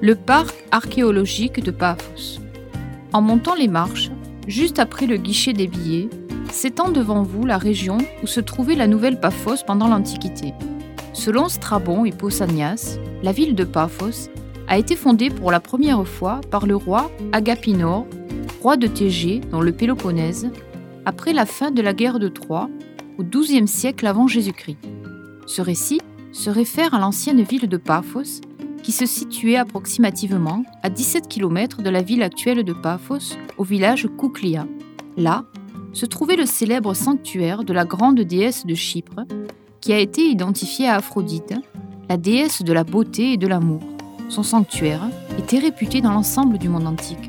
Le parc archéologique de Paphos. En montant les marches, juste après le guichet des billets, s'étend devant vous la région où se trouvait la nouvelle Paphos pendant l'Antiquité. Selon Strabon et Pausanias, la ville de Paphos a été fondée pour la première fois par le roi Agapinor, roi de Thégée dans le Péloponnèse, après la fin de la guerre de Troie, au XIIe siècle avant Jésus-Christ. Ce récit se réfère à l'ancienne ville de Paphos, qui se situait approximativement à 17 km de la ville actuelle de Paphos, au village Kouklia. Là, se trouvait le célèbre sanctuaire de la grande déesse de Chypre, qui a été identifié à Aphrodite, la déesse de la beauté et de l'amour. Son sanctuaire était réputé dans l'ensemble du monde antique.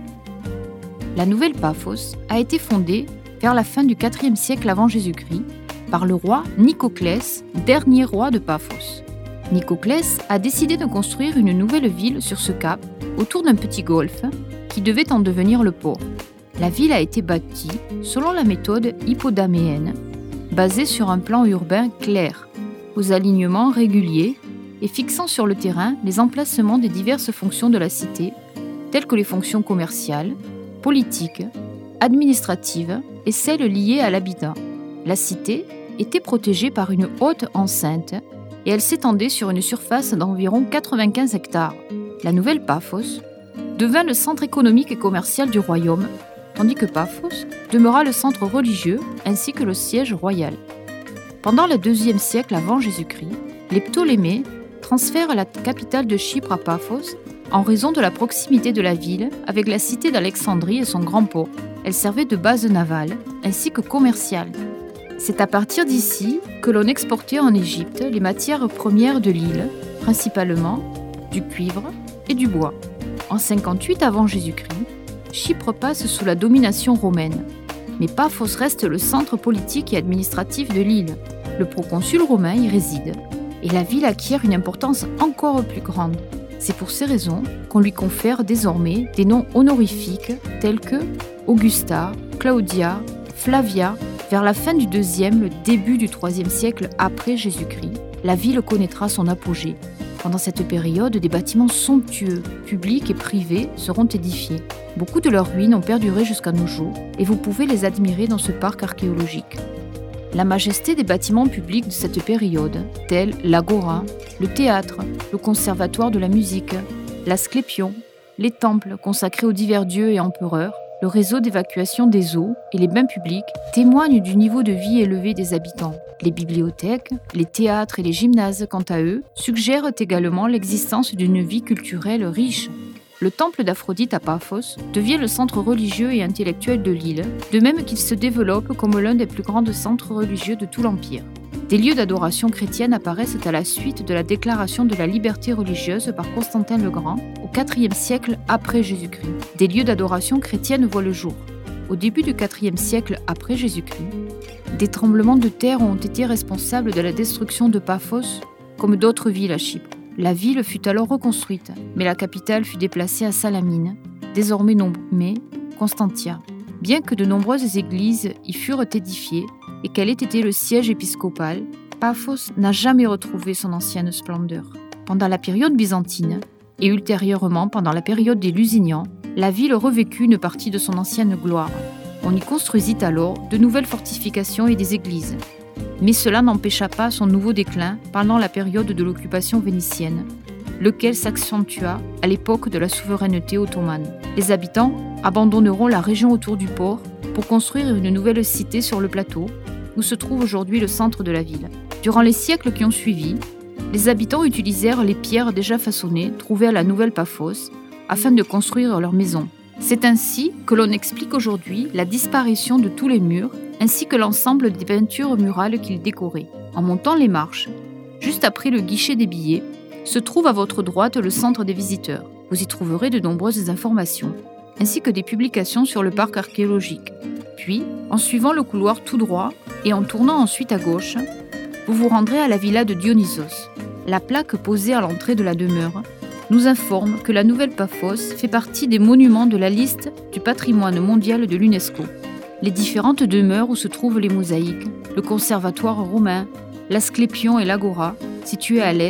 La nouvelle Paphos a été fondée vers la fin du IVe siècle avant Jésus-Christ par le roi Nicoclès, dernier roi de Paphos. Nicoclès a décidé de construire une nouvelle ville sur ce cap, autour d'un petit golfe, qui devait en devenir le port. La ville a été bâtie selon la méthode hippodaméenne, basée sur un plan urbain clair, aux alignements réguliers et fixant sur le terrain les emplacements des diverses fonctions de la cité, telles que les fonctions commerciales, politiques, administratives et celles liées à l'habitat. La cité était protégée par une haute enceinte et elle s'étendait sur une surface d'environ 95 hectares. La nouvelle Paphos devint le centre économique et commercial du royaume, tandis que Paphos demeura le centre religieux ainsi que le siège royal. Pendant le IIe siècle avant Jésus-Christ, les Ptolémées transfèrent la capitale de Chypre à Paphos en raison de la proximité de la ville avec la cité d'Alexandrie et son grand port. Elle servait de base navale ainsi que commerciale. C'est à partir d'ici que l'on exportait en Égypte les matières premières de l'île, principalement du cuivre et du bois. En 58 avant Jésus-Christ, Chypre passe sous la domination romaine, mais Paphos reste le centre politique et administratif de l'île. Le proconsul romain y réside, et la ville acquiert une importance encore plus grande. C'est pour ces raisons qu'on lui confère désormais des noms honorifiques tels que Augusta, Claudia, Flavia. Vers la fin du IIe, le début du IIIe siècle après Jésus-Christ, la ville connaîtra son apogée. Pendant cette période, des bâtiments somptueux, publics et privés, seront édifiés. Beaucoup de leurs ruines ont perduré jusqu'à nos jours et vous pouvez les admirer dans ce parc archéologique. La majesté des bâtiments publics de cette période, tels l'Agora, le théâtre, le conservatoire de la musique, l'Asclépion, les temples consacrés aux divers dieux et empereurs, le réseau d'évacuation des eaux et les bains publics témoignent du niveau de vie élevé des habitants. Les bibliothèques, les théâtres et les gymnases, quant à eux, suggèrent également l'existence d'une vie culturelle riche. Le temple d'Aphrodite à Paphos devient le centre religieux et intellectuel de l'île, de même qu'il se développe comme l'un des plus grands centres religieux de tout l'Empire. Des lieux d'adoration chrétienne apparaissent à la suite de la déclaration de la liberté religieuse par Constantin le Grand au IVe siècle après Jésus-Christ. Des lieux d'adoration chrétienne voient le jour. Au début du IVe siècle après Jésus-Christ, des tremblements de terre ont été responsables de la destruction de Paphos, comme d'autres villes à Chypre. La ville fut alors reconstruite, mais la capitale fut déplacée à Salamine, désormais nommée Constantia. Bien que de nombreuses églises y furent édifiées et qu'elle ait été le siège épiscopal, Paphos n'a jamais retrouvé son ancienne splendeur. Pendant la période byzantine, et ultérieurement pendant la période des Lusignan, la ville revécut une partie de son ancienne gloire. On y construisit alors de nouvelles fortifications et des églises. Mais cela n'empêcha pas son nouveau déclin pendant la période de l'occupation vénitienne, lequel s'accentua à l'époque de la souveraineté ottomane. Les habitants abandonneront la région autour du port pour construire une nouvelle cité sur le plateau, où se trouve aujourd'hui le centre de la ville. Durant les siècles qui ont suivi, les habitants utilisèrent les pierres déjà façonnées trouvées à la nouvelle Paphos afin de construire leurs maisons. C'est ainsi que l'on explique aujourd'hui la disparition de tous les murs ainsi que l'ensemble des peintures murales qu'ils décoraient. En montant les marches, juste après le guichet des billets, se trouve à votre droite le centre des visiteurs. Vous y trouverez de nombreuses informations, ainsi que des publications sur le parc archéologique. Puis, en suivant le couloir tout droit et en tournant ensuite à gauche, vous vous rendrez à la villa de Dionysos. La plaque posée à l'entrée de la demeure nous informe que la nouvelle Paphos fait partie des monuments de la liste du patrimoine mondial de l'UNESCO. Les différentes demeures où se trouvent les mosaïques, le conservatoire romain, l'Asclépion et l'Agora, situés à l'est,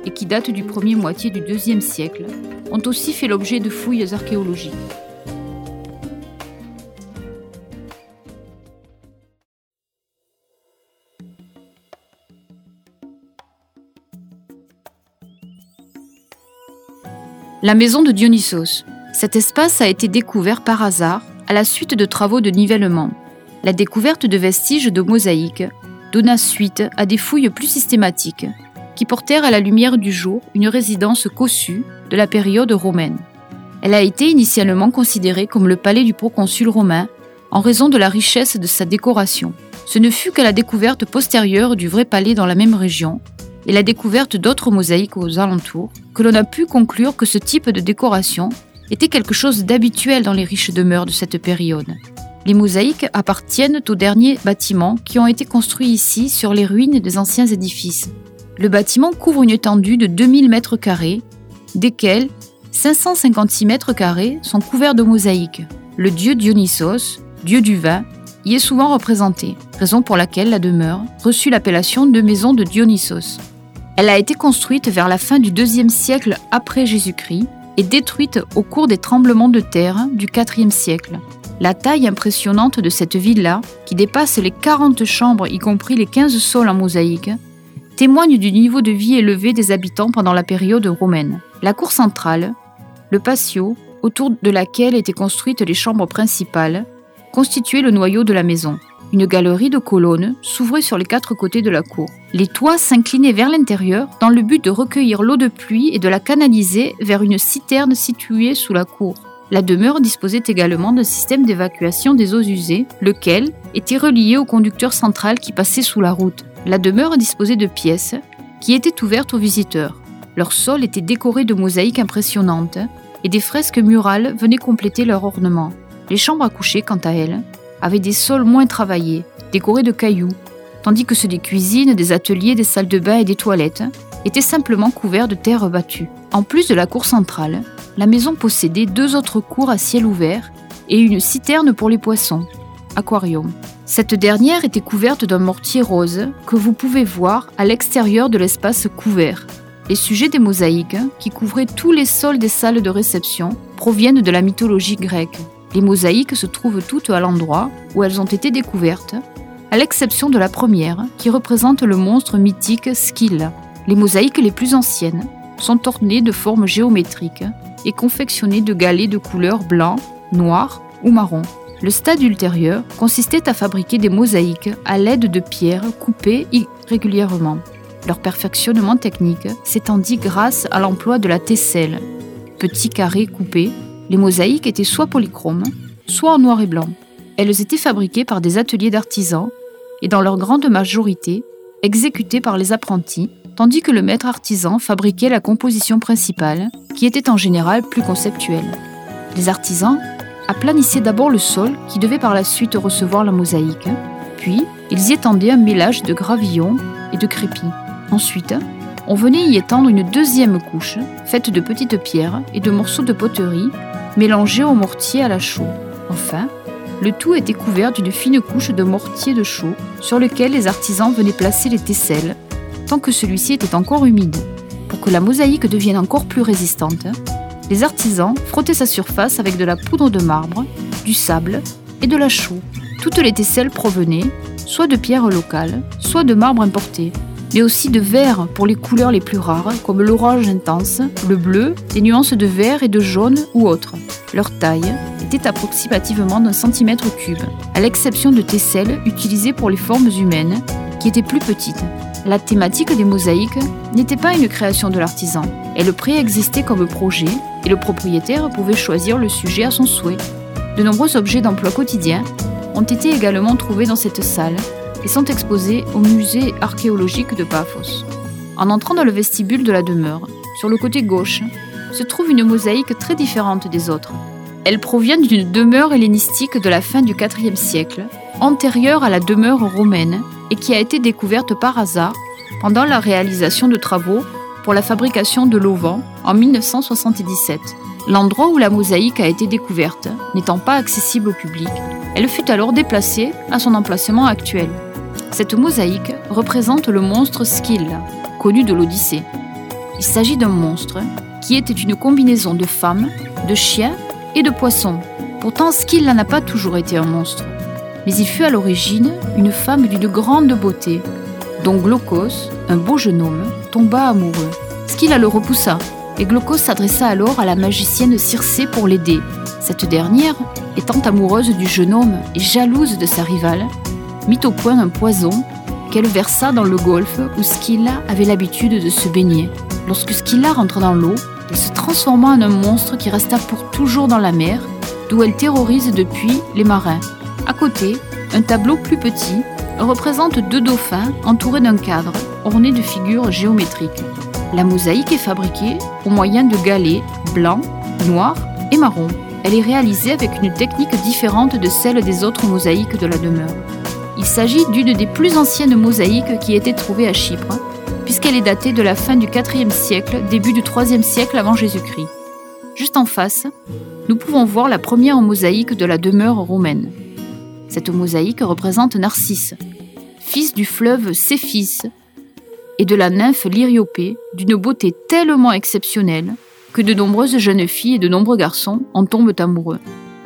et qui datent du premier moitié du IIe siècle, ont aussi fait l'objet de fouilles archéologiques. La maison de Dionysos. Cet espace a été découvert par hasard à la suite de travaux de nivellement. La découverte de vestiges de mosaïques donna suite à des fouilles plus systématiques qui portèrent à la lumière du jour une résidence cossue de la période romaine. Elle a été initialement considérée comme le palais du proconsul romain en raison de la richesse de sa décoration. Ce ne fut qu'à la découverte postérieure du vrai palais dans la même région et la découverte d'autres mosaïques aux alentours que l'on a pu conclure que ce type de décoration était quelque chose d'habituel dans les riches demeures de cette période. Les mosaïques appartiennent aux derniers bâtiments qui ont été construits ici sur les ruines des anciens édifices. Le bâtiment couvre une étendue de 2000 m², desquels 556 m² sont couverts de mosaïques. Le dieu Dionysos, dieu du vin, y est souvent représenté, raison pour laquelle la demeure reçut l'appellation de maison de Dionysos. Elle a été construite vers la fin du IIe siècle après Jésus-Christ et détruite au cours des tremblements de terre du IVe siècle. La taille impressionnante de cette villa, qui dépasse les 40 chambres y compris les 15 sols en mosaïque, témoigne du niveau de vie élevé des habitants pendant la période romaine. La cour centrale, le patio, autour de laquelle étaient construites les chambres principales, constituait le noyau de la maison. Une galerie de colonnes s'ouvrait sur les 4 côtés de la cour. Les toits s'inclinaient vers l'intérieur dans le but de recueillir l'eau de pluie et de la canaliser vers une citerne située sous la cour. La demeure disposait également d'un système d'évacuation des eaux usées, lequel était relié au conducteur central qui passait sous la route. La demeure disposait de pièces qui étaient ouvertes aux visiteurs. Leur sol était décoré de mosaïques impressionnantes et des fresques murales venaient compléter leur ornement. Les chambres à coucher, quant à elles, avaient des sols moins travaillés, décorés de cailloux, tandis que ceux des cuisines, des ateliers, des salles de bain et des toilettes étaient simplement couverts de terre battue. En plus de la cour centrale, la maison possédait 2 autres cours à ciel ouvert et une citerne pour les poissons, aquarium. Cette dernière était couverte d'un mortier rose que vous pouvez voir à l'extérieur de l'espace couvert. Les sujets des mosaïques, qui couvraient tous les sols des salles de réception, proviennent de la mythologie grecque. Les mosaïques se trouvent toutes à l'endroit où elles ont été découvertes, à l'exception de la première, qui représente le monstre mythique Scylla. Les mosaïques les plus anciennes sont ornées de formes géométriques et confectionnées de galets de couleur blanc, noir ou marron. Le stade ultérieur consistait à fabriquer des mosaïques à l'aide de pierres coupées irrégulièrement. Leur perfectionnement technique s'étendit grâce à l'emploi de la tesselle. Petits carrés coupés, les mosaïques étaient soit polychromes, soit en noir et blanc. Elles étaient fabriquées par des ateliers d'artisans et dans leur grande majorité exécutées par les apprentis, tandis que le maître artisan fabriquait la composition principale, qui était en général plus conceptuelle. Les artisans aplanissaient d'abord le sol qui devait par la suite recevoir la mosaïque, puis ils y étendaient un mélange de gravillons et de crépis. Ensuite, on venait y étendre une deuxième couche, faite de petites pierres et de morceaux de poterie, mélangés au mortier à la chaux. Enfin, le tout était couvert d'une fine couche de mortier de chaux, sur lequel les artisans venaient placer les tesselles, tant que celui-ci était encore humide. Pour que la mosaïque devienne encore plus résistante, les artisans frottaient sa surface avec de la poudre de marbre, du sable et de la chaux. Toutes les tesselles provenaient soit de pierres locales, soit de marbre importé, mais aussi de verre pour les couleurs les plus rares, comme l'orange intense, le bleu, des nuances de vert et de jaune ou autres. Leur taille était approximativement d'1 cm3, à l'exception de tesselles utilisées pour les formes humaines, qui étaient plus petites. La thématique des mosaïques n'était pas une création de l'artisan. Elle préexistait comme projet et le propriétaire pouvait choisir le sujet à son souhait. De nombreux objets d'emploi quotidien ont été également trouvés dans cette salle et sont exposés au musée archéologique de Paphos. En entrant dans le vestibule de la demeure, sur le côté gauche, se trouve une mosaïque très différente des autres. Elle provient d'une demeure hellénistique de la fin du IVe siècle, antérieure à la demeure romaine et qui a été découverte par hasard pendant la réalisation de travaux pour la fabrication de l'auvent en 1977. L'endroit où la mosaïque a été découverte n'étant pas accessible au public, elle fut alors déplacée à son emplacement actuel. Cette mosaïque représente le monstre Scylla, connu de l'Odyssée. Il s'agit d'un monstre qui était une combinaison de femme, de chien et de poisson. Pourtant, Scylla n'a pas toujours été un monstre. Mais il fut à l'origine une femme d'une grande beauté, dont Glaucos, un beau jeune homme, tomba amoureux. Scylla le repoussa, et Glaucos s'adressa alors à la magicienne Circé pour l'aider. Cette dernière, étant amoureuse du jeune homme et jalouse de sa rivale, mit au point un poison qu'elle versa dans le golfe où Scylla avait l'habitude de se baigner. Lorsque Scylla rentra dans l'eau, elle se transforma en un monstre qui resta pour toujours dans la mer, d'où elle terrorise depuis les marins. À côté, un tableau plus petit représente 2 dauphins entourés d'un cadre orné de figures géométriques. La mosaïque est fabriquée au moyen de galets blancs, noirs et marrons. Elle est réalisée avec une technique différente de celle des autres mosaïques de la demeure. Il s'agit d'une des plus anciennes mosaïques qui ait été trouvée à Chypre, puisqu'elle est datée de la fin du IVe siècle, début du IIIe siècle avant Jésus-Christ. Juste en face, nous pouvons voir la première mosaïque de la demeure romaine. Cette mosaïque représente Narcisse, fils du fleuve Céphis et de la nymphe Lyriopée, d'une beauté tellement exceptionnelle que de nombreuses jeunes filles et de nombreux garçons en tombent amoureux.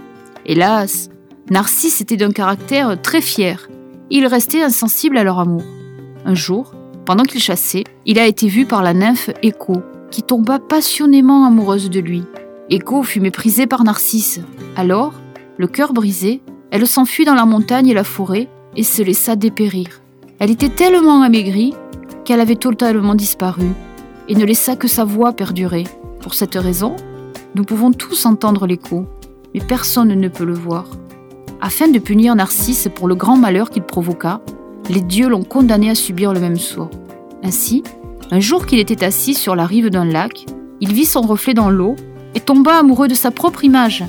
Hélas, Narcisse était d'un caractère très fier, et il restait insensible à leur amour. Un jour, pendant qu'il chassait, il a été vu par la nymphe Écho, qui tomba passionnément amoureuse de lui. Écho fut méprisée par Narcisse. Alors, le cœur brisé, elle s'enfuit dans la montagne et la forêt et se laissa dépérir. Elle était tellement amaigrie qu'elle avait totalement disparu et ne laissa que sa voix perdurer. Pour cette raison, nous pouvons tous entendre l'écho, mais personne ne peut le voir. Afin de punir Narcisse pour le grand malheur qu'il provoqua, les dieux l'ont condamné à subir le même sort. Ainsi, un jour qu'il était assis sur la rive d'un lac, il vit son reflet dans l'eau et tomba amoureux de sa propre image.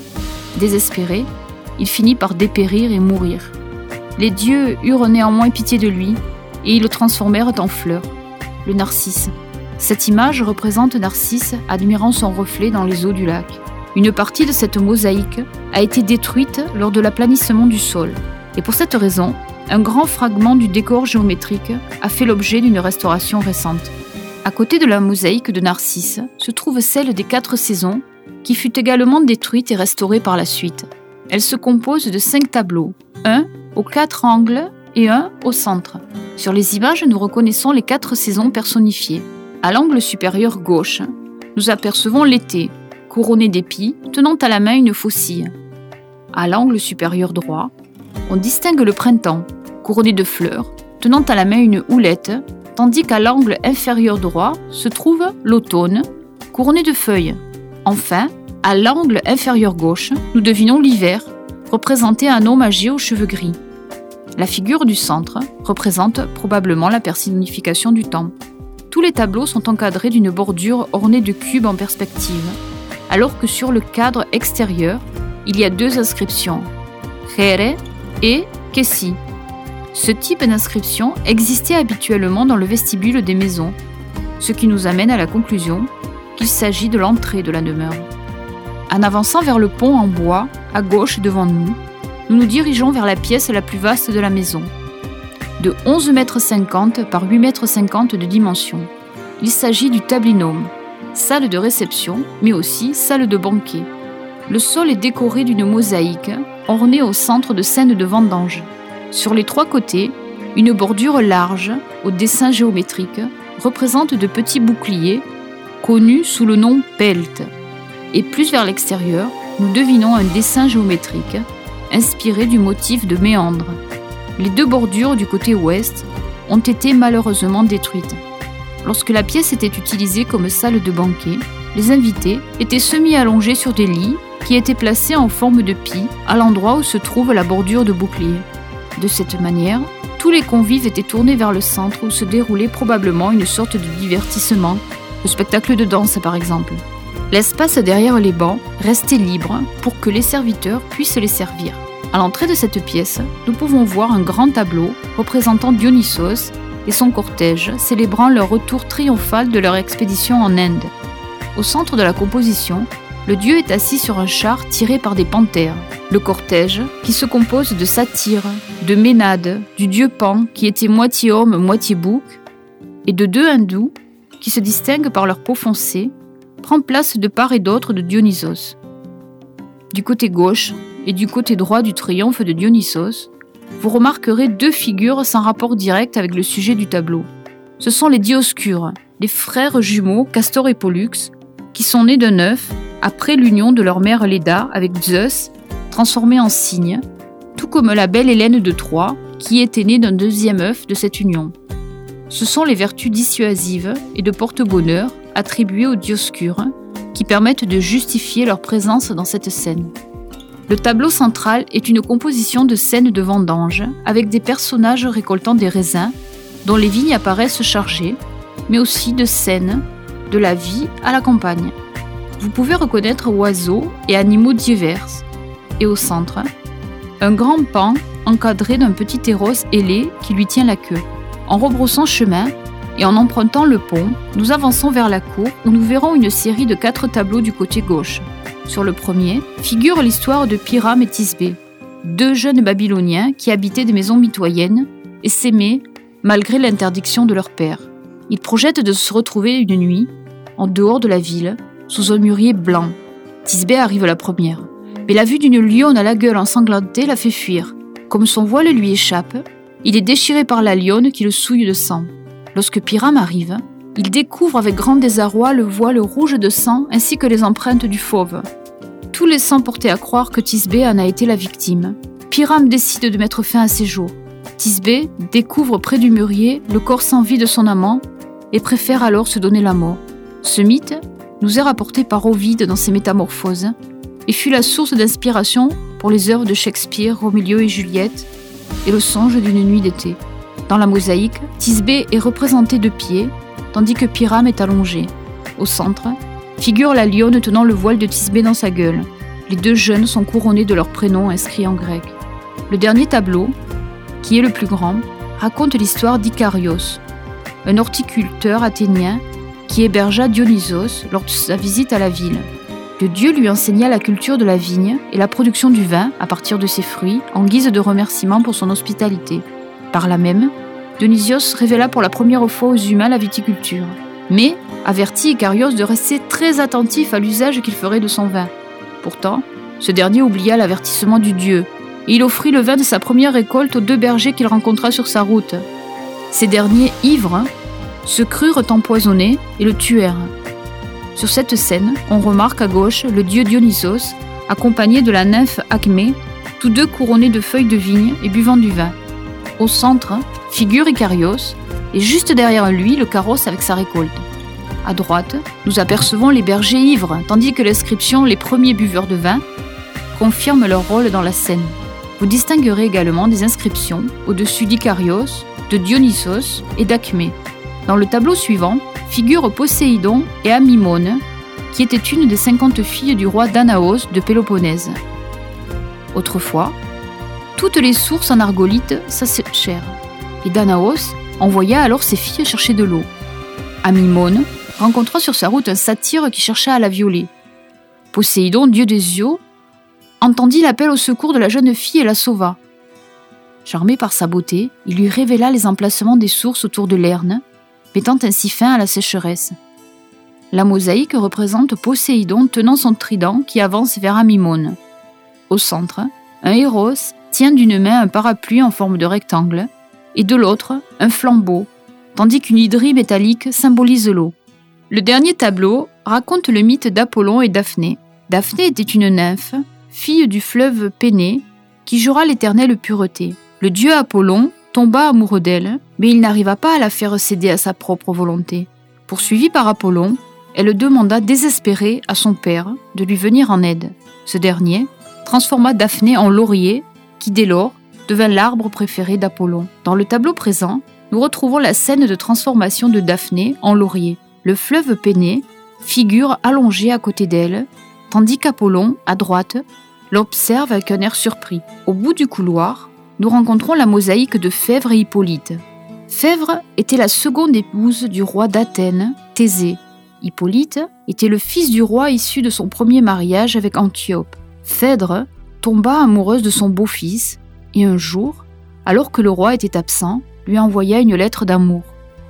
Désespéré, il finit par dépérir et mourir. Les dieux eurent néanmoins pitié de lui et ils le transformèrent en fleur, le narcisse. Cette image représente Narcisse admirant son reflet dans les eaux du lac. Une partie de cette mosaïque a été détruite lors de l'aplanissement du sol. Et pour cette raison, un grand fragment du décor géométrique a fait l'objet d'une restauration récente. À côté de la mosaïque de Narcisse se trouve celle des 4 saisons, qui fut également détruite et restaurée par la suite. Elle se compose de 5 tableaux, un aux 4 angles et un au centre. Sur les images, nous reconnaissons les 4 saisons personnifiées. À l'angle supérieur gauche, nous apercevons l'été, couronné d'épis, tenant à la main une faucille. À l'angle supérieur droit, on distingue le printemps, couronné de fleurs, tenant à la main une houlette, tandis qu'à l'angle inférieur droit se trouve l'automne, couronné de feuilles. Enfin, à l'angle inférieur gauche, nous devinons l'hiver, représenté un homme âgé aux cheveux gris. La figure du centre représente probablement la personnification du temps. Tous les tableaux sont encadrés d'une bordure ornée de cubes en perspective, alors que sur le cadre extérieur, il y a 2 inscriptions, Here et Kessi. Ce type d'inscription existait habituellement dans le vestibule des maisons, ce qui nous amène à la conclusion qu'il s'agit de l'entrée de la demeure. En avançant vers le pont en bois, à gauche devant nous, nous nous dirigeons vers la pièce la plus vaste de la maison, de 11,50 m par 8,50 m de dimension. Il s'agit du tablinum, salle de réception, mais aussi salle de banquet. Le sol est décoré d'une mosaïque ornée au centre de scènes de vendanges. Sur les 3 côtés, une bordure large, au dessin géométrique, représente de petits boucliers, connus sous le nom pelt. Et plus vers l'extérieur, nous devinons un dessin géométrique, inspiré du motif de méandre. Les 2 bordures du côté ouest ont été malheureusement détruites. Lorsque la pièce était utilisée comme salle de banquet, les invités étaient semi-allongés sur des lits qui étaient placés en forme de pie à l'endroit où se trouve la bordure de bouclier. De cette manière, tous les convives étaient tournés vers le centre où se déroulait probablement une sorte de divertissement, le spectacle de danse par exemple. L'espace derrière les bancs restait libre pour que les serviteurs puissent les servir. À l'entrée de cette pièce, nous pouvons voir un grand tableau représentant Dionysos et son cortège célébrant leur retour triomphal de leur expédition en Inde. Au centre de la composition, le dieu est assis sur un char tiré par des panthères. Le cortège, qui se compose de satyres, de ménades, du dieu Pan, qui était moitié homme, moitié bouc, et de 2 hindous, qui se distinguent par leur peau foncée, prend place de part et d'autre de Dionysos. Du côté gauche et du côté droit du triomphe de Dionysos, vous remarquerez deux figures sans rapport direct avec le sujet du tableau. Ce sont les Dioscures, les frères jumeaux Castor et Pollux, qui sont nés d'un œuf après l'union de leur mère Léda avec Zeus, transformé en cygne, tout comme la belle Hélène de Troie, qui était née d'un deuxième œuf de cette union. Ce sont les vertus dissuasives et de porte-bonheur attribuées aux Dioscures qui permettent de justifier leur présence dans cette scène. Le tableau central est une composition de scènes de vendange avec des personnages récoltant des raisins dont les vignes apparaissent chargées, mais aussi de scènes de la vie à la campagne. Vous pouvez reconnaître oiseaux et animaux divers. Et au centre, un grand paon encadré d'un petit héros ailé qui lui tient la queue. En rebroussant chemin et en empruntant le pont, nous avançons vers la cour où nous verrons une série de 4 tableaux du côté gauche. Sur le premier, figure l'histoire de Pyrame et Thisbé, 2 jeunes Babyloniens qui habitaient des maisons mitoyennes et s'aimaient malgré l'interdiction de leur père. Ils projettent de se retrouver une nuit, en dehors de la ville, sous un mûrier blanc. Thisbé arrive la première, mais la vue d'une lionne à la gueule ensanglantée la fait fuir. Comme son voile lui échappe, il est déchiré par la lionne qui le souille de sang. Lorsque Pyrame arrive, il découvre avec grand désarroi le voile rouge de sang ainsi que les empreintes du fauve. Tout laissant porter à croire que Thisbé en a été la victime, Pyrame décide de mettre fin à ses jours. Thisbé découvre près du mûrier le corps sans vie de son amant et préfère alors se donner la mort. Ce mythe nous est rapporté par Ovide dans ses Métamorphoses et fut la source d'inspiration pour les œuvres de Shakespeare, Roméo et Juliette et le songe d'une nuit d'été. Dans la mosaïque, Thisbé est représenté de pied, tandis que Pyrame est allongé. Au centre, figure la lionne tenant le voile de Thisbé dans sa gueule. Les 2 jeunes sont couronnés de leurs prénoms inscrits en grec. Le dernier tableau, qui est le plus grand, raconte l'histoire d'Icarios, un horticulteur athénien qui hébergea Dionysos lors de sa visite à la ville. Le dieu lui enseigna la culture de la vigne et la production du vin à partir de ses fruits en guise de remerciement pour son hospitalité. Par là même, Dionysos révéla pour la première fois aux humains la viticulture, mais avertit Icarios de rester très attentif à l'usage qu'il ferait de son vin. Pourtant, ce dernier oublia l'avertissement du dieu, et il offrit le vin de sa première récolte aux 2 bergers qu'il rencontra sur sa route. Ces derniers, ivres, se crurent empoisonnés et le tuèrent. Sur cette scène, on remarque à gauche le dieu Dionysos, accompagné de la nymphe Acmé, tous 2 couronnés de feuilles de vigne et buvant du vin. Au centre, figure Icarios, et juste derrière lui, le carrosse avec sa récolte. À droite, nous apercevons les bergers ivres, tandis que l'inscription « Les premiers buveurs de vin » confirme leur rôle dans la scène. Vous distinguerez également des inscriptions au-dessus d'Icarios, de Dionysos et d'Acmé. Dans le tableau suivant, figurent Poséidon et Amymone, qui était une des 50 filles du roi Danaos de Péloponnèse. Autrefois, toutes les sources en argolite s'asséchèrent, et Danaos envoya alors ses filles chercher de l'eau. Amymone rencontra sur sa route un satyre qui cherchait à la violer. Poséidon, dieu des eaux, entendit l'appel au secours de la jeune fille et la sauva. Charmé par sa beauté, il lui révéla les emplacements des sources autour de Lerne, mettant ainsi fin à la sécheresse. La mosaïque représente Poséidon tenant son trident qui avance vers Amymone. Au centre, un héros tient d'une main un parapluie en forme de rectangle et de l'autre un flambeau, tandis qu'une hydrie métallique symbolise l'eau. Le dernier tableau raconte le mythe d'Apollon et Daphné. Daphné était une nymphe, fille du fleuve Pénée, qui jura l'éternelle pureté. Le dieu Apollon tomba amoureux d'elle, mais il n'arriva pas à la faire céder à sa propre volonté. Poursuivie par Apollon, elle demanda désespérée à son père de lui venir en aide. Ce dernier transforma Daphné en laurier, qui dès lors devint l'arbre préféré d'Apollon. Dans le tableau présent, nous retrouvons la scène de transformation de Daphné en laurier. Le fleuve Pénée figure allongé à côté d'elle, tandis qu'Apollon, à droite, l'observe avec un air surpris. Au bout du couloir, nous rencontrons la mosaïque de Phèdre et Hippolyte. Phèdre était la seconde épouse du roi d'Athènes, Thésée. Hippolyte était le fils du roi issu de son premier mariage avec Antiope. Phèdre tomba amoureuse de son beau-fils et un jour, alors que le roi était absent, lui envoya une lettre d'amour.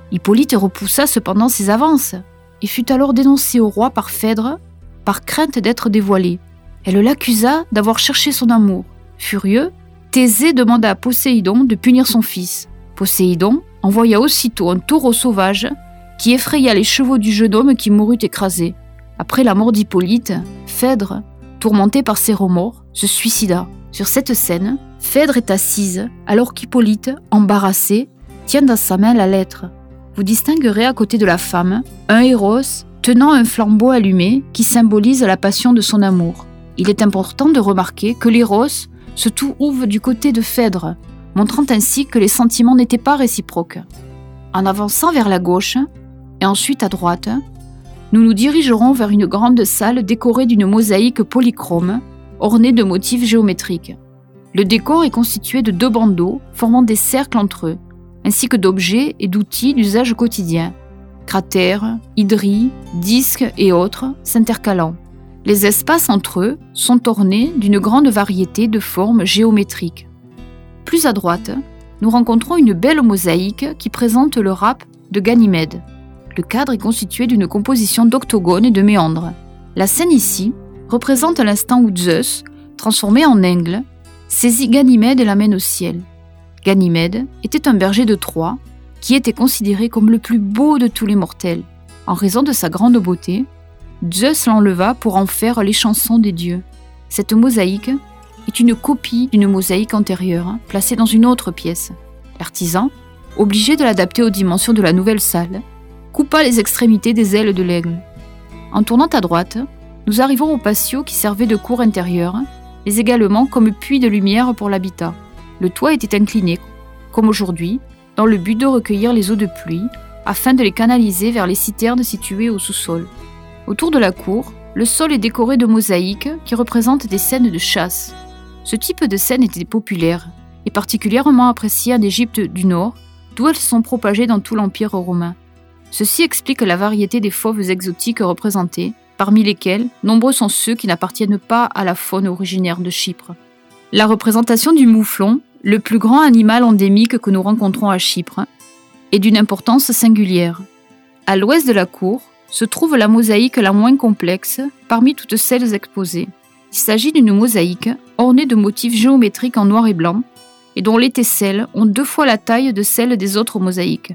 Hippolyte repoussa cependant ses avances et fut alors dénoncé au roi par Phèdre par crainte d'être dévoilée. Elle l'accusa d'avoir cherché son amour. Furieux, Thésée demanda à Poséidon de punir son fils. Poséidon envoya aussitôt un taureau sauvage qui effraya les chevaux du jeune homme qui mourut écrasé. Après la mort d'Hippolyte, Phèdre, tourmenté par ses remords, se suicida. Sur cette scène, Phèdre est assise alors qu'Hippolyte, embarrassé, tient dans sa main la lettre. Vous distinguerez à côté de la femme un héros tenant un flambeau allumé qui symbolise la passion de son amour. Il est important de remarquer que l'héros se trouve du côté de Phèdre, montrant ainsi que les sentiments n'étaient pas réciproques. En avançant vers la gauche et ensuite à droite, nous nous dirigerons vers une grande salle décorée d'une mosaïque polychrome ornée de motifs géométriques. Le décor est constitué de 2 bandeaux formant des cercles entre eux, ainsi que d'objets et d'outils d'usage quotidien, cratères, hydries, disques et autres s'intercalant. Les espaces entre eux sont ornés d'une grande variété de formes géométriques. Plus à droite, nous rencontrons une belle mosaïque qui présente le rap de Ganymède. Le cadre est constitué d'une composition d'octogones et de méandres. La scène ici représente l'instant où Zeus, transformé en aigle, saisit Ganymède et l'amène au ciel. Ganymède était un berger de Troie qui était considéré comme le plus beau de tous les mortels. En raison de sa grande beauté, Zeus l'enleva pour en faire les chansons des dieux. Cette mosaïque est une copie d'une mosaïque antérieure, placée dans une autre pièce. L'artisan, obligé de l'adapter aux dimensions de la nouvelle salle, coupa les extrémités des ailes de l'aigle. En tournant à droite, nous arrivons au patio qui servait de cour intérieure, mais également comme puits de lumière pour l'habitat. Le toit était incliné, comme aujourd'hui, dans le but de recueillir les eaux de pluie, afin de les canaliser vers les citernes situées au sous-sol. Autour de la cour, le sol est décoré de mosaïques qui représentent des scènes de chasse. Ce type de scène était populaire et particulièrement apprécié en Égypte du Nord, d'où elles sont propagées dans tout l'Empire romain. Ceci explique la variété des fauves exotiques représentés, parmi lesquels nombreux sont ceux qui n'appartiennent pas à la faune originaire de Chypre. La représentation du mouflon, le plus grand animal endémique que nous rencontrons à Chypre, est d'une importance singulière. À l'ouest de la cour se trouve la mosaïque la moins complexe parmi toutes celles exposées. Il s'agit d'une mosaïque ornée de motifs géométriques en noir et blanc et dont les tesselles ont 2 fois la taille de celles des autres mosaïques.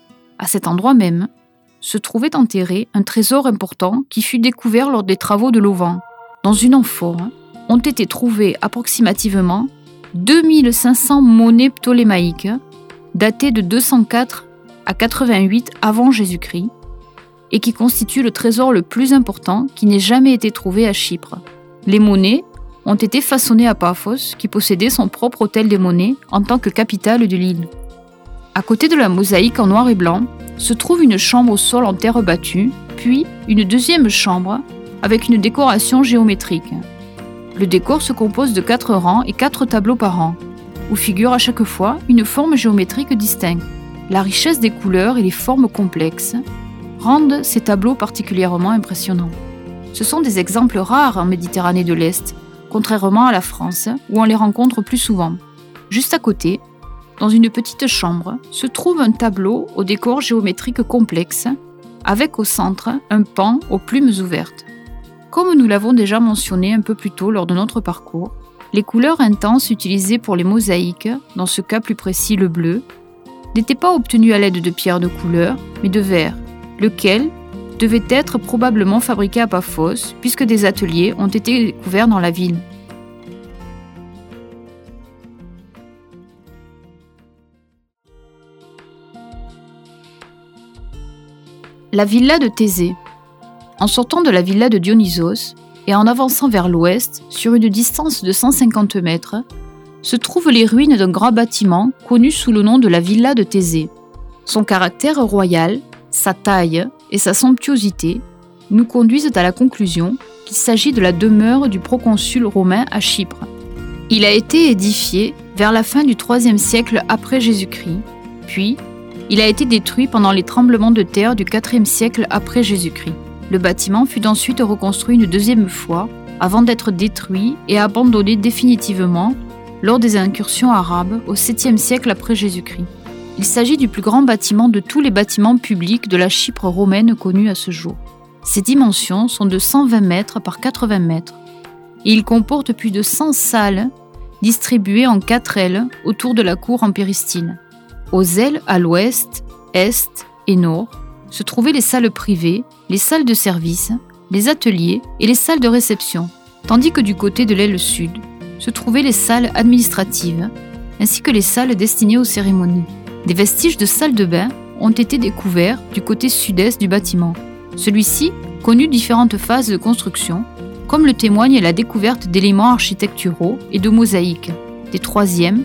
À cet endroit même, se trouvait enterré un trésor important qui fut découvert lors des travaux de Lovan. Dans une amphore, ont été trouvées approximativement 2500 monnaies ptolémaïques, datées de 204 à 88 avant Jésus-Christ, et qui constituent le trésor le plus important qui n'ait jamais été trouvé à Chypre. Les monnaies ont été façonnées à Paphos, qui possédait son propre hôtel des monnaies en tant que capitale de l'île. À côté de la mosaïque en noir et blanc, se trouve une chambre au sol en terre battue, puis une deuxième chambre avec une décoration géométrique. Le décor se compose de 4 rangs et 4 tableaux par rang, où figure à chaque fois une forme géométrique distincte. La richesse des couleurs et les formes complexes rendent ces tableaux particulièrement impressionnants. Ce sont des exemples rares en Méditerranée de l'Est, contrairement à la France, où on les rencontre plus souvent. Juste à côté, dans une petite chambre, se trouve un tableau au décor géométrique complexe, avec au centre un paon aux plumes ouvertes. Comme nous l'avons déjà mentionné un peu plus tôt lors de notre parcours, les couleurs intenses utilisées pour les mosaïques, dans ce cas plus précis le bleu, n'étaient pas obtenues à l'aide de pierres de couleur, mais de verre, lequel devait être probablement fabriqué à Paphos, puisque des ateliers ont été découverts dans la ville. La villa de Thésée. En sortant de la villa de Dionysos et en avançant vers l'ouest, sur une distance de 150 mètres, se trouvent les ruines d'un grand bâtiment connu sous le nom de la villa de Thésée. Son caractère royal, sa taille et sa somptuosité nous conduisent à la conclusion qu'il s'agit de la demeure du proconsul romain à Chypre. Il a été édifié vers la fin du IIIe siècle après Jésus-Christ, puis il a été détruit pendant les tremblements de terre du IVe siècle après Jésus-Christ. Le bâtiment fut ensuite reconstruit une deuxième fois avant d'être détruit et abandonné définitivement lors des incursions arabes au 7e siècle après Jésus-Christ. Il s'agit du plus grand bâtiment de tous les bâtiments publics de la Chypre romaine connue à ce jour. Ses dimensions sont de 120 mètres par 80 mètres et il comporte plus de 100 salles distribuées en 4 ailes autour de la cour en péristyle. Aux ailes à l'ouest, est et nord se trouvaient les salles privées, les salles de service, les ateliers et les salles de réception, tandis que du côté de l'aile sud se trouvaient les salles administratives ainsi que les salles destinées aux cérémonies. Des vestiges de salles de bain ont été découverts du côté sud-est du bâtiment. Celui-ci connut différentes phases de construction, comme le témoigne la découverte d'éléments architecturaux et de mosaïques des 3e,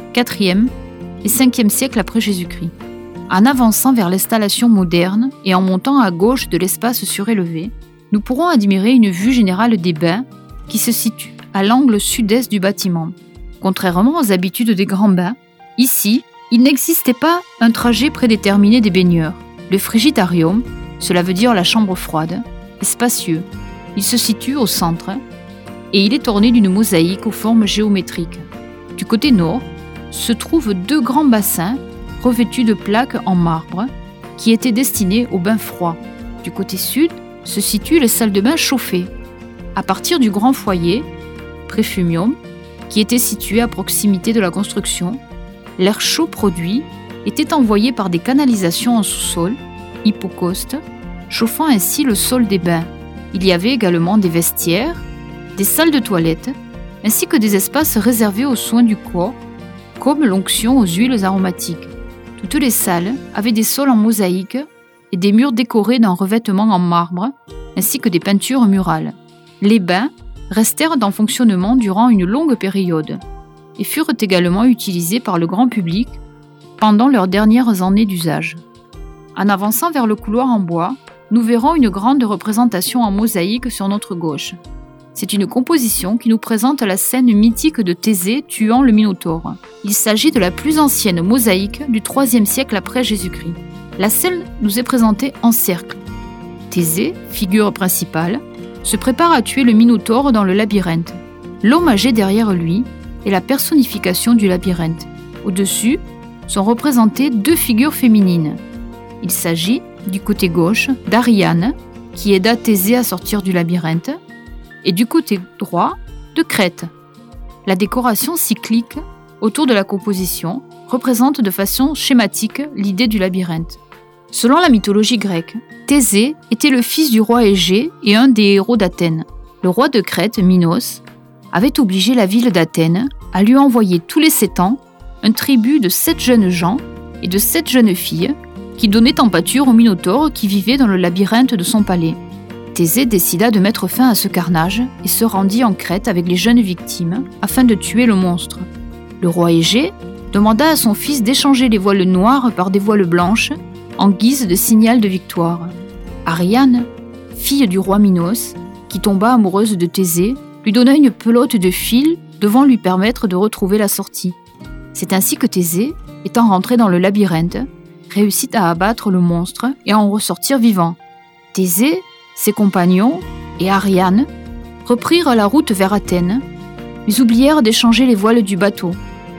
4e et 5e siècles après Jésus-Christ. En avançant vers l'installation moderne et en montant à gauche de l'espace surélevé, nous pourrons admirer une vue générale des bains qui se situe à l'angle sud-est du bâtiment. Contrairement aux habitudes des grands bains, ici, il n'existait pas un trajet prédéterminé des baigneurs. Le frigidarium, cela veut dire la chambre froide, est spacieux. Il se situe au centre et il est orné d'une mosaïque aux formes géométriques. Du côté nord, se trouvent 2 grands bassins revêtus de plaques en marbre qui étaient destinés aux bains froids. Du côté sud, se situent les salles de bain chauffées. À partir du grand foyer, préfumium, qui était situé à proximité de la construction, l'air chaud produit était envoyé par des canalisations en sous-sol, hypocaustes, chauffant ainsi le sol des bains. Il y avait également des vestiaires, des salles de toilette, ainsi que des espaces réservés aux soins du corps, comme l'onction aux huiles aromatiques. Toutes les salles avaient des sols en mosaïque et des murs décorés d'un revêtement en marbre, ainsi que des peintures murales. Les bains restèrent en fonctionnement durant une longue période et furent également utilisés par le grand public pendant leurs dernières années d'usage. En avançant vers le couloir en bois, nous verrons une grande représentation en mosaïque sur notre gauche. C'est une composition qui nous présente la scène mythique de Thésée tuant le Minotaure. Il s'agit de la plus ancienne mosaïque du IIIe siècle après Jésus-Christ. La scène nous est présentée en cercle. Thésée, figure principale, se prépare à tuer le Minotaure dans le labyrinthe. L'homme âgé derrière lui est la personnification du labyrinthe. Au-dessus sont représentées 2 figures féminines. Il s'agit, du côté gauche, d'Ariane, qui aida Thésée à sortir du labyrinthe, et du côté droit, de Crète. La décoration cyclique autour de la composition représente de façon schématique l'idée du labyrinthe. Selon la mythologie grecque, Thésée était le fils du roi Égée et un des héros d'Athènes. Le roi de Crète, Minos, avait obligé la ville d'Athènes à lui envoyer tous les 7 ans un tribut de 7 jeunes gens et de 7 jeunes filles qui donnaient en pâture au Minotaure qui vivait dans le labyrinthe de son palais. Thésée décida de mettre fin à ce carnage et se rendit en Crète avec les jeunes victimes afin de tuer le monstre. Le roi Égée demanda à son fils d'échanger les voiles noires par des voiles blanches en guise de signal de victoire. Ariane, fille du roi Minos, qui tomba amoureuse de Thésée, lui donna une pelote de fil devant lui permettre de retrouver la sortie. C'est ainsi que Thésée, étant rentré dans le labyrinthe, réussit à abattre le monstre et à en ressortir vivant. Thésée, ses compagnons et Ariane reprirent la route vers Athènes, mais oublièrent d'échanger les voiles du bateau.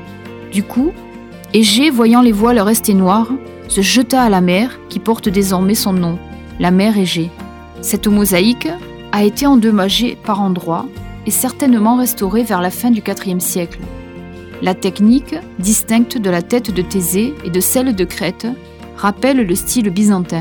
Du coup, Égée, voyant les voiles rester noires, se jeta à la mer qui porte désormais son nom, la mer Égée. Cette mosaïque a été endommagée par endroits et certainement restaurée vers la fin du IVe siècle. La technique, distincte de la tête de Thésée et de celle de Crète, rappelle le style byzantin.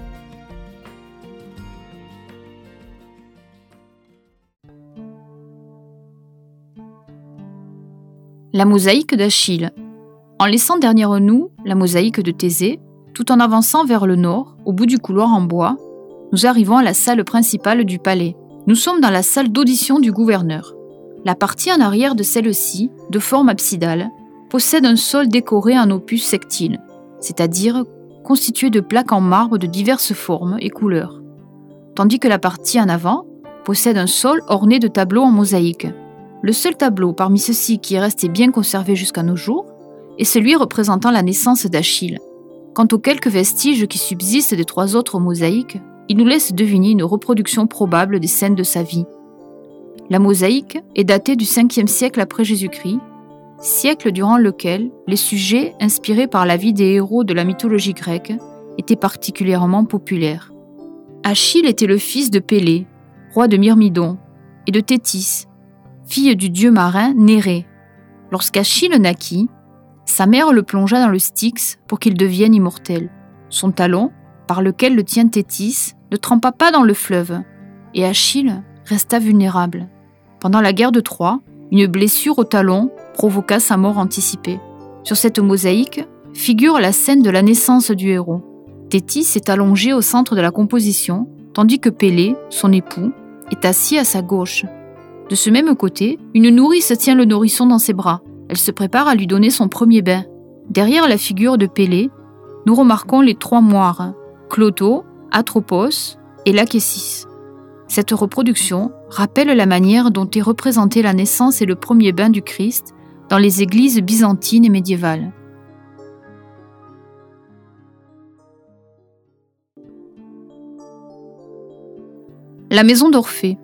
La mosaïque d'Achille. En laissant derrière nous la mosaïque de Thésée, tout en avançant vers le nord, au bout du couloir en bois, nous arrivons à la salle principale du palais. Nous sommes dans la salle d'audition du gouverneur. La partie en arrière de celle-ci, de forme absidale, possède un sol décoré en opus sectile, c'est-à-dire constitué de plaques en marbre de diverses formes et couleurs, tandis que la partie en avant possède un sol orné de tableaux en mosaïque. Le seul tableau parmi ceux-ci qui est resté bien conservé jusqu'à nos jours est celui représentant la naissance d'Achille. Quant aux quelques vestiges qui subsistent des 3 autres mosaïques, ils nous laissent deviner une reproduction probable des scènes de sa vie. La mosaïque est datée du 5e siècle après Jésus-Christ, siècle durant lequel les sujets inspirés par la vie des héros de la mythologie grecque étaient particulièrement populaires. Achille était le fils de Pélée, roi de Myrmidon, et de Thétis, fille du dieu marin Nérée. Lorsqu'Achille naquit, sa mère le plongea dans le Styx pour qu'il devienne immortel. Son talon, par lequel le tient Thétis, ne trempa pas dans le fleuve, et Achille resta vulnérable. Pendant la guerre de Troie, une blessure au talon provoqua sa mort anticipée. Sur cette mosaïque figure la scène de la naissance du héros. Thétis est allongé au centre de la composition, tandis que Pélée, son époux, est assis à sa gauche. De ce même côté, une nourrice tient le nourrisson dans ses bras. Elle se prépare à lui donner son premier bain. Derrière la figure de Pélée, nous remarquons les 3 moires, Cloto, Atropos et Lachésis. Cette reproduction rappelle la manière dont est représentée la naissance et le premier bain du Christ dans les églises byzantines et médiévales. La maison d'Orphée.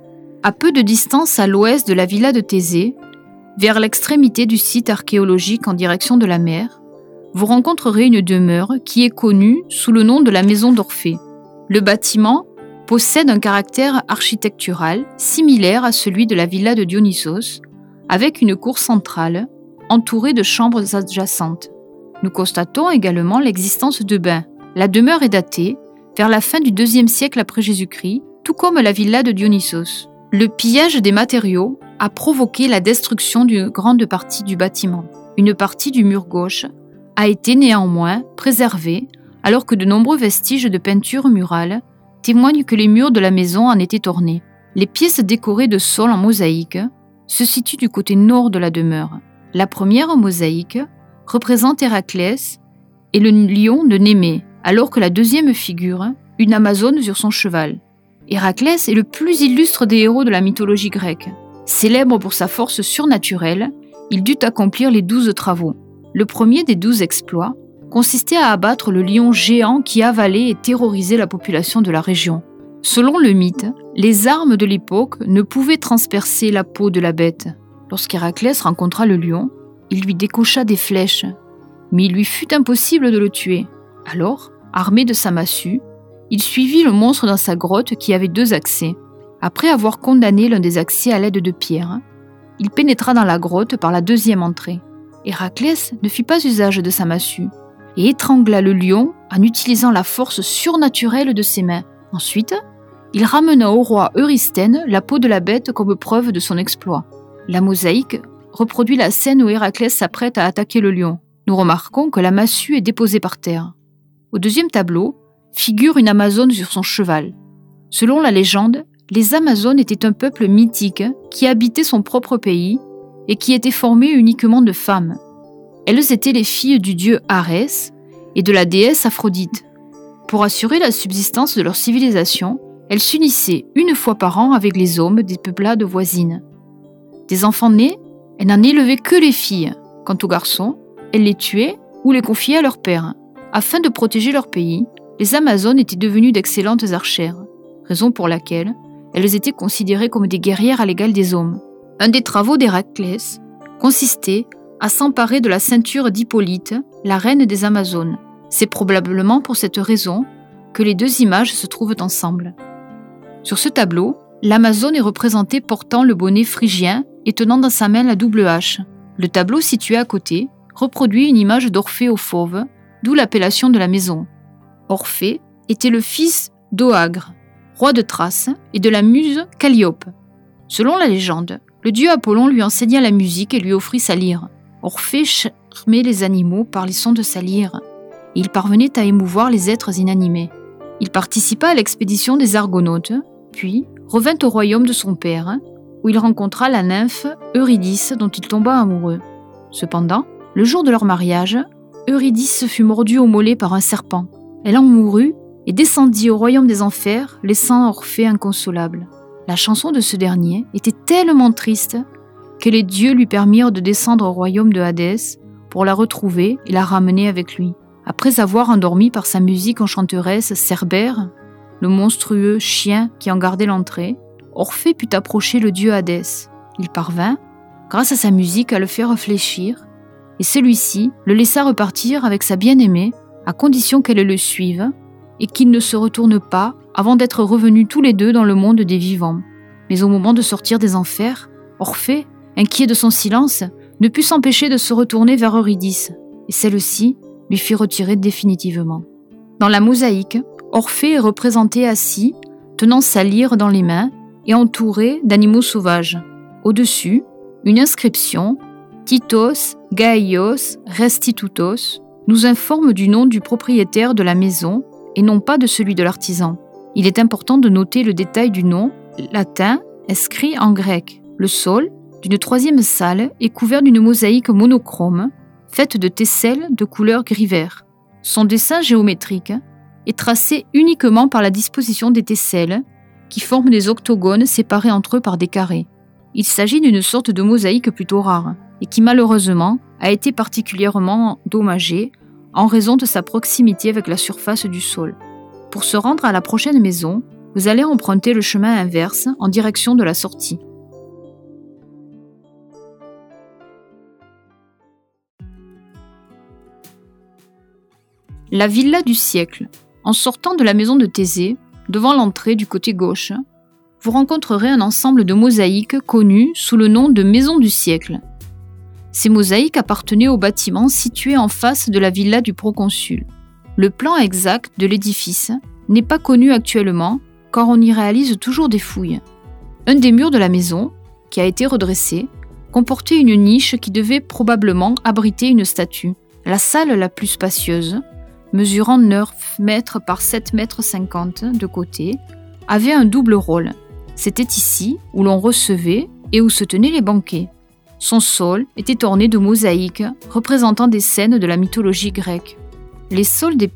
À peu de distance à l'ouest de la villa de Thésée, vers l'extrémité du site archéologique en direction de la mer, vous rencontrerez une demeure qui est connue sous le nom de la maison d'Orphée. Le bâtiment possède un caractère architectural similaire à celui de la villa de Dionysos, avec une cour centrale entourée de chambres adjacentes. Nous constatons également l'existence de bains. La demeure est datée vers la fin du IIe siècle après Jésus-Christ, tout comme la villa de Dionysos. Le pillage des matériaux a provoqué la destruction d'une grande partie du bâtiment. Une partie du mur gauche a été néanmoins préservée, alors que de nombreux vestiges de peinture murale témoignent que les murs de la maison en étaient ornés. Les pièces décorées de sol en mosaïque se situent du côté nord de la demeure. La première mosaïque représente Héraclès et le lion de Némée, alors que la deuxième figure une Amazone sur son cheval. Héraclès est le plus illustre des héros de la mythologie grecque. Célèbre pour sa force surnaturelle, il dut accomplir les 12 travaux. Le premier des 12 exploits consistait à abattre le lion géant qui avalait et terrorisait la population de la région. Selon le mythe, les armes de l'époque ne pouvaient transpercer la peau de la bête. Lorsqu'Héraclès rencontra le lion, il lui décocha des flèches, mais il lui fut impossible de le tuer. Alors, armé de sa massue, il suivit le monstre dans sa grotte qui avait 2 accès. Après avoir condamné l'un des accès à l'aide de pierres, il pénétra dans la grotte par la 2e entrée. Héraclès ne fit pas usage de sa massue et étrangla le lion en utilisant la force surnaturelle de ses mains. Ensuite, il ramena au roi Eurysthène la peau de la bête comme preuve de son exploit. La mosaïque reproduit la scène où Héraclès s'apprête à attaquer le lion. Nous remarquons que la massue est déposée par terre. Au 2e tableau, figure une Amazone sur son cheval. Selon la légende, les Amazones étaient un peuple mythique qui habitait son propre pays et qui était formé uniquement de femmes. Elles étaient les filles du dieu Arès et de la déesse Aphrodite. Pour assurer la subsistance de leur civilisation, elles s'unissaient une fois par an avec les hommes des peuplades voisines. Des enfants nés, elles n'en élevaient que les filles. Quant aux garçons, elles les tuaient ou les confiaient à leur père. Afin de protéger leur pays, les Amazones étaient devenues d'excellentes archères, raison pour laquelle elles étaient considérées comme des guerrières à l'égal des hommes. Un des travaux d'Héraclès consistait à s'emparer de la ceinture d'Hippolyte, la reine des Amazones. C'est probablement pour cette raison que les 2 images se trouvent ensemble. Sur ce tableau, l'Amazone est représentée portant le bonnet phrygien et tenant dans sa main la double hache. Le tableau situé à côté reproduit une image d'Orphée au fauve, d'où l'appellation de la maison. Orphée était le fils d'Oagre, roi de Thrace, et de la muse Calliope. Selon la légende, le dieu Apollon lui enseigna la musique et lui offrit sa lyre. Orphée charmait les animaux par les sons de sa lyre, et il parvenait à émouvoir les êtres inanimés. Il participa à l'expédition des Argonautes, puis revint au royaume de son père, où il rencontra la nymphe Eurydice dont il tomba amoureux. Cependant, le jour de leur mariage, Eurydice fut mordue au mollet par un serpent. Elle en mourut et descendit au royaume des enfers, laissant Orphée inconsolable. La chanson de ce dernier était tellement triste que les dieux lui permirent de descendre au royaume de Hadès pour la retrouver et la ramener avec lui. Après avoir endormi par sa musique enchanteresse Cerbère, le monstrueux chien qui en gardait l'entrée, Orphée put approcher le dieu Hadès. Il parvint, grâce à sa musique, à le faire réfléchir, et celui-ci le laissa repartir avec sa bien-aimée, à condition qu'elle le suive, et qu'ils ne se retournent pas avant d'être revenus tous les deux dans le monde des vivants. Mais au moment de sortir des enfers, Orphée, inquiet de son silence, ne put s'empêcher de se retourner vers Eurydice, et celle-ci lui fit retirer définitivement. Dans la mosaïque, Orphée est représenté assis, tenant sa lyre dans les mains et entouré d'animaux sauvages. Au-dessus, une inscription « Titos Gaios Restitutos » nous informe du nom du propriétaire de la maison et non pas de celui de l'artisan. Il est important de noter le détail du nom latin inscrit en grec. Le sol d'une troisième salle est couvert d'une mosaïque monochrome faite de tesselles de couleur gris-vert. Son dessin géométrique est tracé uniquement par la disposition des tesselles qui forment des octogones séparés entre eux par des carrés. Il s'agit d'une sorte de mosaïque plutôt rare et qui malheureusement a été particulièrement endommagée en raison de sa proximité avec la surface du sol. Pour se rendre à la prochaine maison, vous allez emprunter le chemin inverse en direction de la sortie. La villa du siècle. En sortant de la maison de Thésée, devant l'entrée du côté gauche, vous rencontrerez un ensemble de mosaïques connues sous le nom de maison du siècle. Ces mosaïques appartenaient au bâtiment situé en face de la villa du proconsul. Le plan exact de l'édifice n'est pas connu actuellement, car on y réalise toujours des fouilles. Un des murs de la maison, qui a été redressé, comportait une niche qui devait probablement abriter une statue. La salle la plus spacieuse, mesurant 9 mètres par 7 mètres 50 de côté, avait un double rôle. C'était ici où l'on recevait et où se tenaient les banquets. Son sol était orné de mosaïques représentant des scènes de la mythologie grecque. Les sols des